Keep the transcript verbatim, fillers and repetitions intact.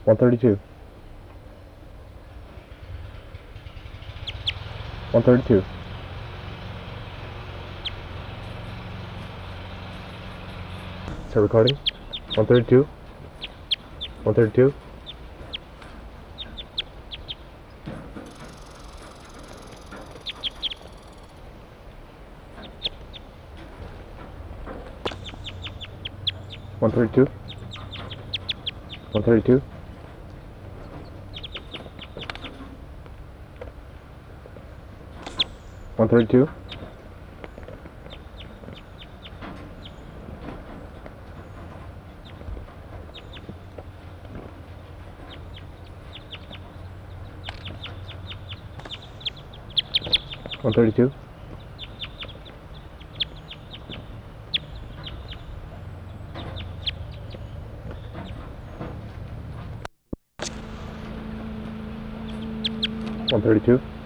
one thirty-two. one thirty-two. Start recording. one thirty-two. one thirty-two. one thirty-two. one thirty-two. one thirty-two. one thirty-two. one thirty-two.